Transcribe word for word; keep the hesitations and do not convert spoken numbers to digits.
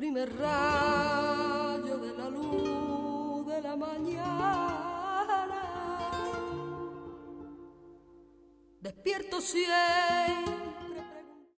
primer rayo de la luz de la mañana. Despierto siempre